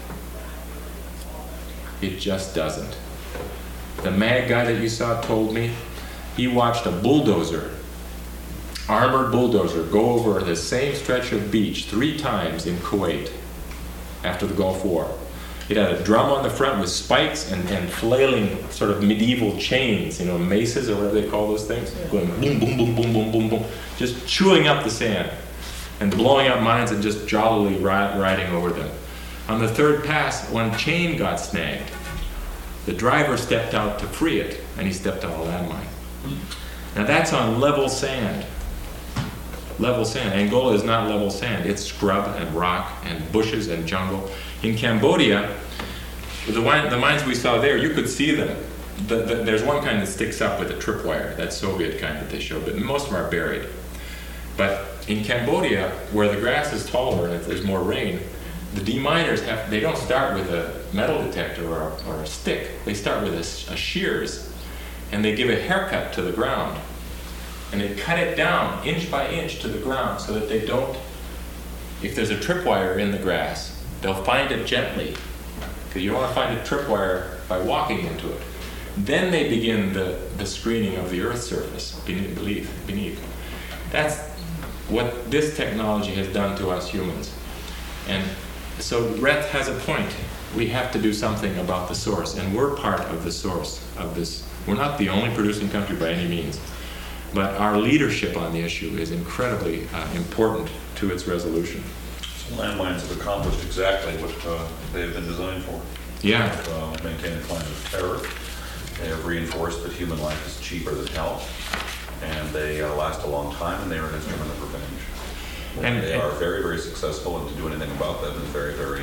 It just doesn't. The MAG guy that you saw told me, he watched a bulldozer, armored bulldozer, go over the same stretch of beach 3 times in Kuwait after the Gulf War. It had a drum on the front with spikes and flailing sort of medieval chains, you know, maces or whatever they call those things, going boom, boom, boom, boom, boom, boom, boom, just chewing up the sand and blowing up mines and just jollily riding over them. On the 3rd pass, one chain got snagged. The driver stepped out to free it, and he stepped on a landmine. Now that's on level sand. Level sand. Angola is not level sand. It's scrub and rock and bushes and jungle. In Cambodia, the mines we saw there, you could see them. There's one kind that sticks up with a tripwire, that Soviet kind that they showed, but most of them are buried. But in Cambodia, where the grass is taller and if there's more rain, the deminers they don't start with a metal detector or a stick. They start with a shears, and they give a haircut to the ground. And they cut it down inch by inch to the ground so that they don't, if there's a tripwire in the grass, they'll find it gently. Because you don't want to find a tripwire by walking into it. Then they begin the screening of the Earth's surface beneath. That's what this technology has done to us humans. And so Ret has a point. We have to do something about the source, and we're part of the source of this. We're not the only producing country by any means, but our leadership on the issue is incredibly important to its resolution. So landmines have accomplished exactly what they have been designed for. Yeah. They have maintained a climate of terror. They have reinforced that human life is cheaper than health, and they last a long time, and they are an instrument of revenge. And they are very, very successful, and to do anything about them is very, very,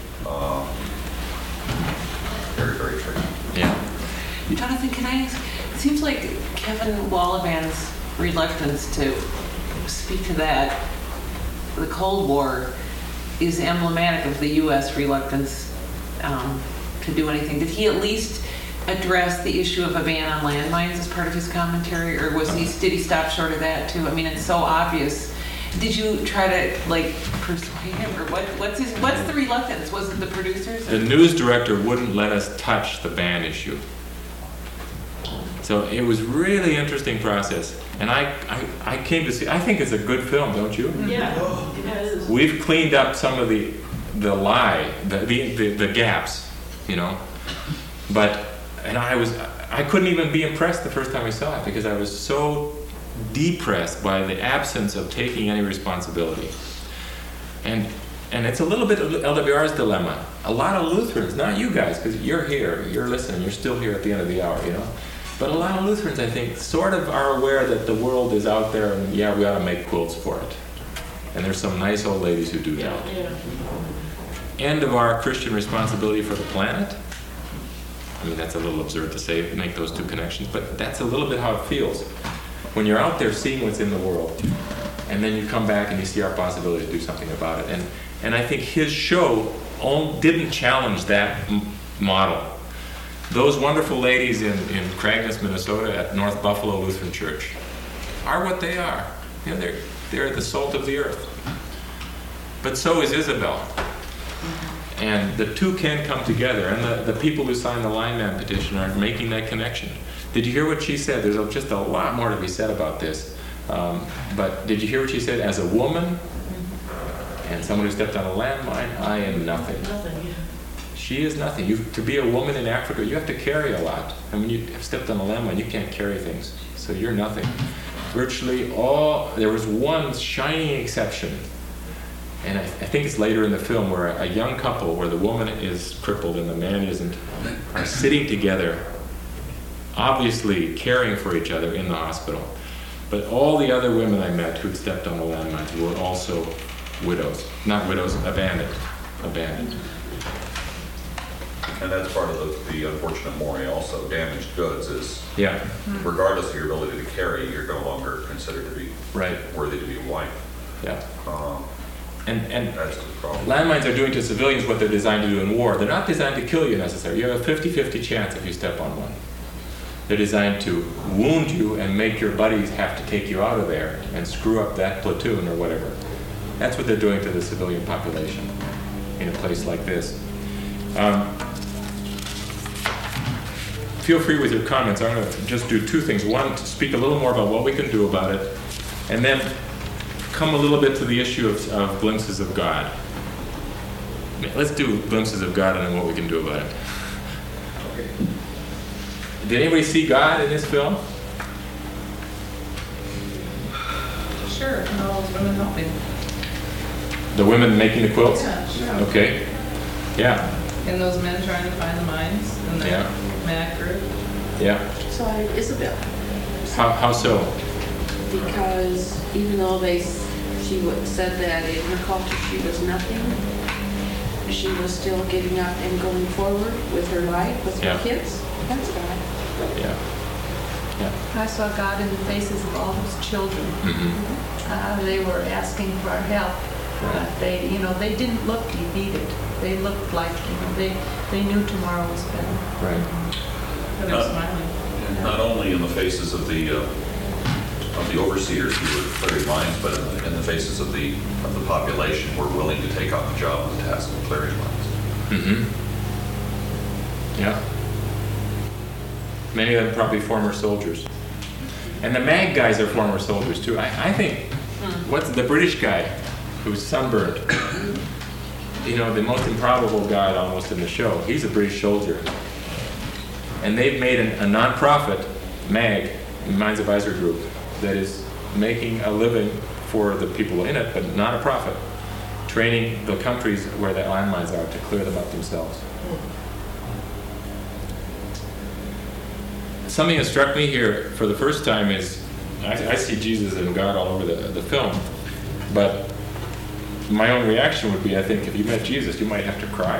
very, very tricky. Yeah. Jonathan, can I ask, it seems like Kevin Wallaband's reluctance to speak to that, the Cold War, is emblematic of the U.S. reluctance to do anything. Did he at least address the issue of a ban on landmines as part of his commentary, or did he stop short of that too? I mean, it's so obvious. Did you try to persuade him, or what's the reluctance? Was it the producers? The news director wouldn't let us touch the ban issue. So it was really interesting process, and I came to see. I think it's a good film, don't you? Yeah, it is. We've cleaned up some of the gaps, you know, and I couldn't even be impressed the first time I saw it because I was so depressed by the absence of taking any responsibility. And And it's a little bit of LWR's dilemma. A lot of Lutherans, not you guys, because you're here, you're listening, you're still here at the end of the hour, you know. But a lot of Lutherans, I think, sort of are aware that the world is out there, and yeah, we ought to make quilts for it. And there's some nice old ladies who do that. End of our Christian responsibility for the planet. I mean, that's a little absurd to say, make those two connections, but that's a little bit how it feels. When you're out there seeing what's in the world, and then you come back and you see our possibility to do something about it. And I think his show didn't challenge that model. Those wonderful ladies in Cragness, Minnesota at North Buffalo Lutheran Church are what they are. You know, they're the salt of the earth. But so is Isabel. And the two can come together, and the people who signed the Lineman petition are making that connection. Did you hear what she said? There's just a lot more to be said about this. But did you hear what she said? As a woman and someone who stepped on a landmine, I am nothing. She is nothing. To be a woman in Africa, you have to carry a lot. And when you have stepped on a landmine, you can't carry things. So you're nothing. Virtually there was one shining exception. And I think it's later in the film where a young couple, where the woman is crippled and the man isn't, are sitting together, obviously caring for each other in the hospital. But all the other women I met who'd stepped on the landmines were also widows. Not widows, abandoned. And that's part of the unfortunate mores also. Damaged goods is, yeah, regardless of your ability to carry, you're no longer considered to be worthy to be a wife. Yeah. And that's the problem. Landmines are doing to civilians what they're designed to do in war. They're not designed to kill you necessarily. You have a 50-50 chance if you step on one. They're designed to wound you and make your buddies have to take you out of there and screw up that platoon or whatever. That's what they're doing to the civilian population in a place like this. Feel free with your comments. I'm going to just do two things. One, to speak a little more about what we can do about it, and then come a little bit to the issue of glimpses of God. Let's do glimpses of God and then what we can do about it. Okay. Did anybody see God in this film? Sure, and all those women helping. The women making the quilts? Yeah, sure. Okay. Yeah. And those men trying to find the mines in the MAC group? Yeah. So I Isabel. How so? Because even though she said that in her culture she was nothing, she was still getting up and going forward with her life, with her kids. That's God. Yeah. I saw God in the faces of all those children. Mm-hmm. They were asking for our help. But they didn't look defeated. They looked like, they knew tomorrow was better. Right. They were smiling. Not only in the faces of the overseers who were clearing lines, but in the faces of the population who were willing to take on the job and the task of clearing lines. Mm-hmm. Yeah. Many of them probably former soldiers. And the MAG guys are former soldiers too. I think, what's the British guy who's sunburned? The most improbable guy almost in the show. He's a British soldier. And they've made a non-profit, MAG, Mines Advisory Group, that is making a living for the people in it, but not a profit, training the countries where the landmines are to clear them up themselves. Something that struck me here for the first time is, I see Jesus and God all over the film, but my own reaction would be, I think, if you met Jesus, you might have to cry.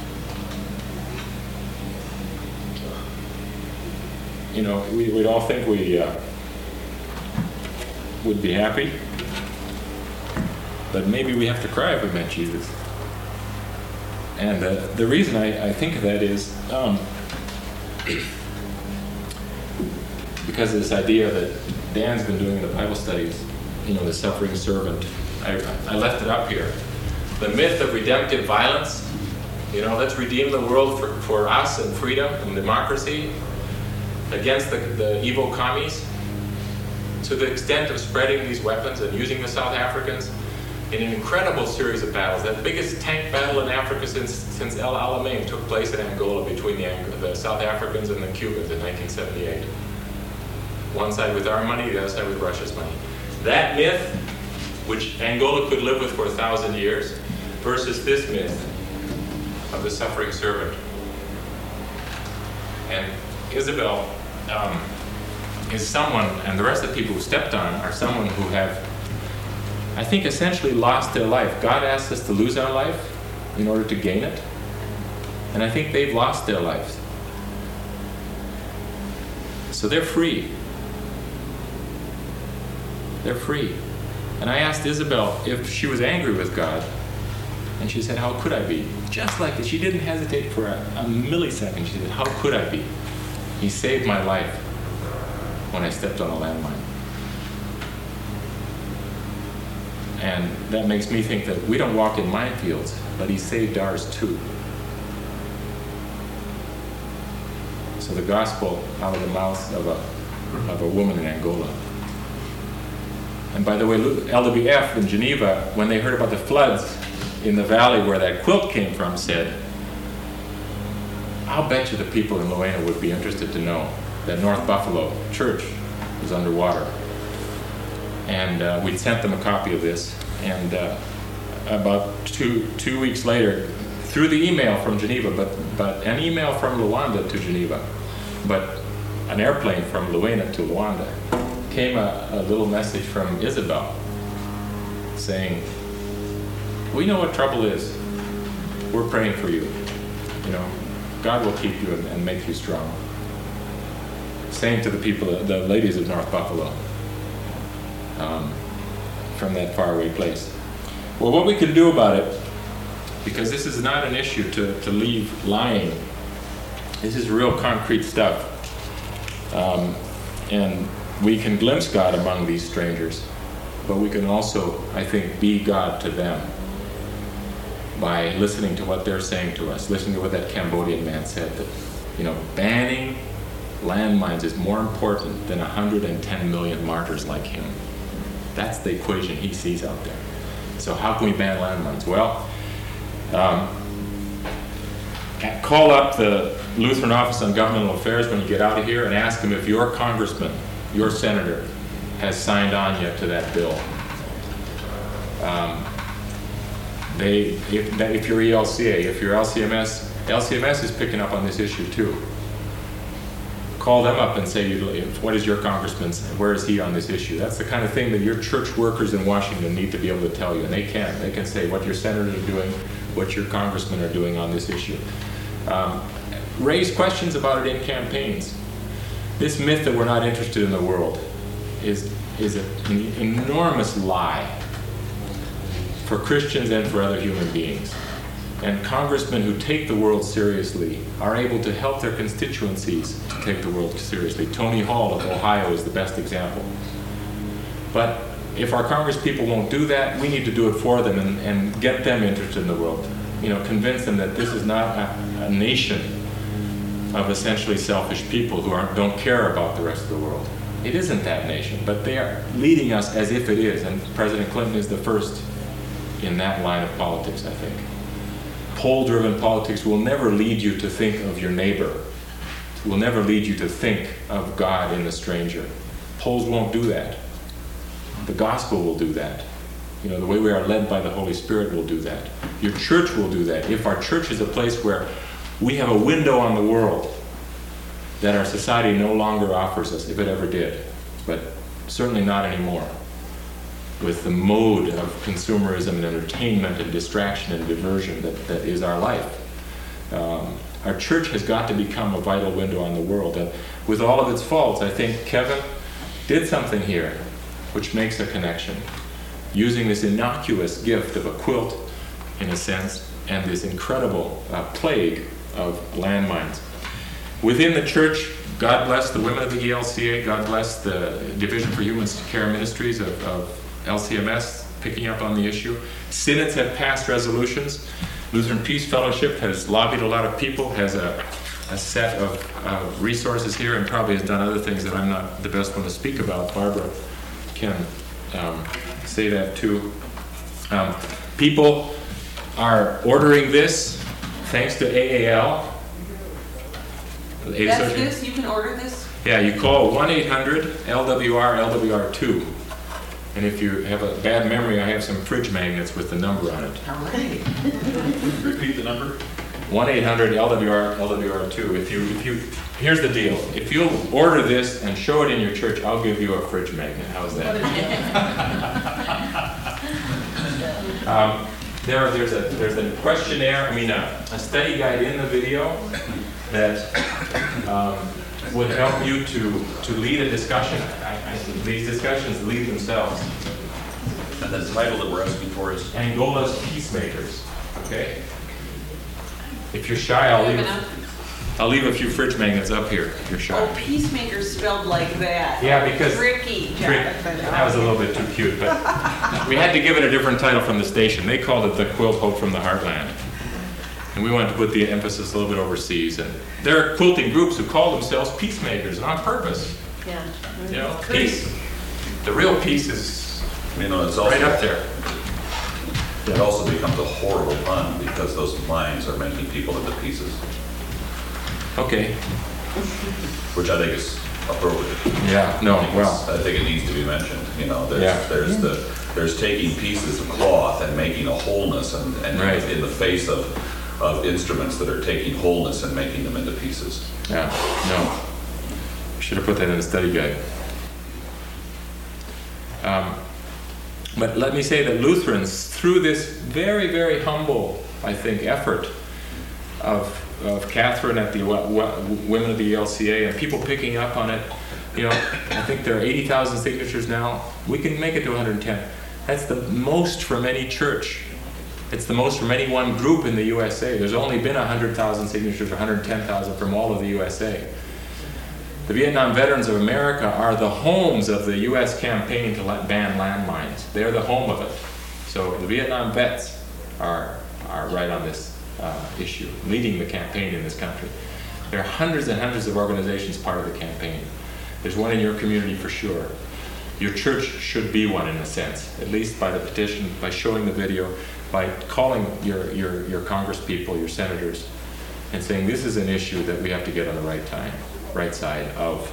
We'd all think we would be happy, but maybe we have to cry if we met Jesus. And the reason I think of that is because of this idea that Dan's been doing in the Bible studies, the suffering servant. I left it up here. The myth of redemptive violence. Let's redeem the world for us and freedom and democracy against the evil commies, to the extent of spreading these weapons and using the South Africans in an incredible series of battles. That biggest tank battle in Africa since El Alamein took place in Angola between the South Africans and the Cubans in 1978. One side with our money, the other side with Russia's money. That myth, which Angola could live with for 1,000 years, versus this myth of the suffering servant. And Isabel is someone, and the rest of the people who stepped on are someone who have, I think, essentially lost their life. God asks us to lose our life in order to gain it. And I think they've lost their lives. So they're free. They're free. And I asked Isabel if she was angry with God. And she said, how could I be? Just like that. She didn't hesitate for a millisecond. She said, how could I be? He saved my life when I stepped on a landmine. And that makes me think that we don't walk in minefields, but he saved ours too. So the gospel out of the mouth of a woman in Angola. And by the way, LWF in Geneva, when they heard about the floods in the valley where that quilt came from, said, I'll bet you the people in Luena would be interested to know that North Buffalo Church was underwater. And we'd sent them a copy of this. And about two weeks later, through the email from Geneva, but an email from Luanda to Geneva, but an airplane from Luena to Luanda, came a little message from Isabel saying, we know what trouble is. We're praying for you. You know, God will keep you and make you strong. Same to the people, the ladies of North Buffalo, from that faraway place. Well, what we can do about it, because this is not an issue to leave lying. This is real concrete stuff. And we can glimpse God among these strangers, but we can also, I think, be God to them by listening to what they're saying to us, listening to what that Cambodian man said, that, you know, banning landmines is more important than 110 million martyrs like him. That's the equation he sees out there. So how can we ban landmines? Well, call up the Lutheran Office on Governmental Affairs when you get out of here and ask them if your congressman, your senator, has signed on yet to that bill. If you're ELCA, if you're LCMS, LCMS is picking up on this issue too. Call them up and say, what is your congressman's, where is he on this issue? That's the kind of thing that your church workers in Washington need to be able to tell you, and they can. They can say what your senators are doing, what your congressmen are doing on this issue. Raise questions about it in campaigns. This myth that we're not interested in the world is an enormous lie for Christians and for other human beings. And congressmen who take the world seriously are able to help their constituencies to take the world seriously. Tony Hall of Ohio is the best example. But if our congresspeople won't do that, we need to do it for them and get them interested in the world. You know, convince them that this is not a nation of essentially selfish people who don't care about the rest of the world. It isn't that nation, but they are leading us as if it is, and President Clinton is the first in that line of politics, I think. Poll-driven politics will never lead you to think of your neighbor. It will never lead you to think of God in the stranger. Polls won't do that. The gospel will do that. You know, the way we are led by the Holy Spirit will do that. Your church will do that. If our church is a place where we have a window on the world that our society no longer offers us, if it ever did, but certainly not anymore, with the mode of consumerism and entertainment and distraction and diversion that is our life. Our church has got to become a vital window on the world. And with all of its faults, I think Kevin did something here which makes a connection, using this innocuous gift of a quilt, in a sense, and this incredible plague of landmines. Within the church, God bless the women of the ELCA, God bless the Division for Human Care Ministries of LCMS picking up on the issue. Synods have passed resolutions. Lutheran Peace Fellowship has lobbied a lot of people, has a set of resources here, and probably has done other things that I'm not the best one to speak about. Barbara can say that too. People are ordering this thanks to AAL. That's this? You can order this? Yeah, you call 1-800-LWR-LWR2 And if you have a bad memory, I have some fridge magnets with the number on it. All right. Repeat the number. 1-800-LWR2. If you, here's the deal. If you'll order this and show it in your church, I'll give you a fridge magnet. How's that? There's a questionnaire, a study guide in the video that would help you to lead a discussion. These discussions lead themselves. And the title that we're asking for is Angola's Peacemakers. Okay? If you're shy, I'll leave a few fridge magnets up here if you're shy. Oh, peacemakers spelled like that. Yeah, because Tricky, Jonathan. that was a little bit too cute, but we had to give it a different title from the station. They called it the Quilt Hope from the Heartland. And we wanted to put the emphasis a little bit overseas. And there are quilting groups who call themselves peacemakers, and on purpose. Yeah. You know, peace. The real peace is it's also, right up there. It also becomes a horrible pun because those lines are making people into pieces. Okay. Which I think is appropriate. Yeah, no, well. I think it needs to be mentioned. There's taking pieces of cloth and making a wholeness and right. in the face of instruments that are taking wholeness and making them into pieces. Yeah, no. Should have put that in the study guide. But let me say that Lutherans, through this very, very humble, I think, effort of Catherine at the Women of the ELCA and people picking up on it, I think there are 80,000 signatures now. We can make it to 110. That's the most from any church. It's the most from any one group in the USA. There's only been 100,000 signatures or 110,000 from all of the USA. The Vietnam Veterans of America are the homes of the U.S. campaign to ban landmines. They're the home of it. So the Vietnam vets are right on this issue, leading the campaign in this country. There are hundreds and hundreds of organizations part of the campaign. There's one in your community for sure. Your church should be one in a sense, at least by the petition, by showing the video, by calling your Congress people, your senators, and saying this is an issue that we have to get on the right side of.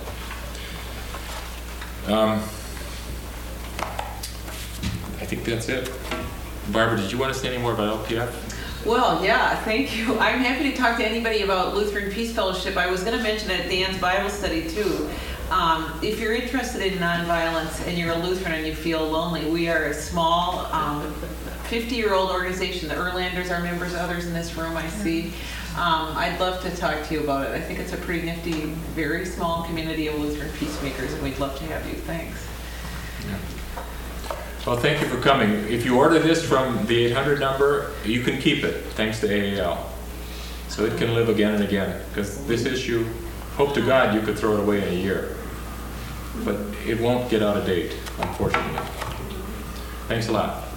I think that's it. Barbara, did you want to say any more about LPF? Well, yeah, thank you. I'm happy to talk to anybody about Lutheran Peace Fellowship. I was going to mention it at Dan's Bible study too. If you're interested in nonviolence and you're a Lutheran and you feel lonely, we are a small 50-year-old organization. The Erlanders are members, others in this room I see. I'd love to talk to you about it. I think it's a pretty nifty, very small community of Lutheran peacemakers, and we'd love to have you. Thanks. Yeah. Well, thank you for coming. If you order this from the 800 number, you can keep it, thanks to AAL. So it can live again and again, because this issue, hope to God you could throw it away in a year. But it won't get out of date, unfortunately. Thanks a lot.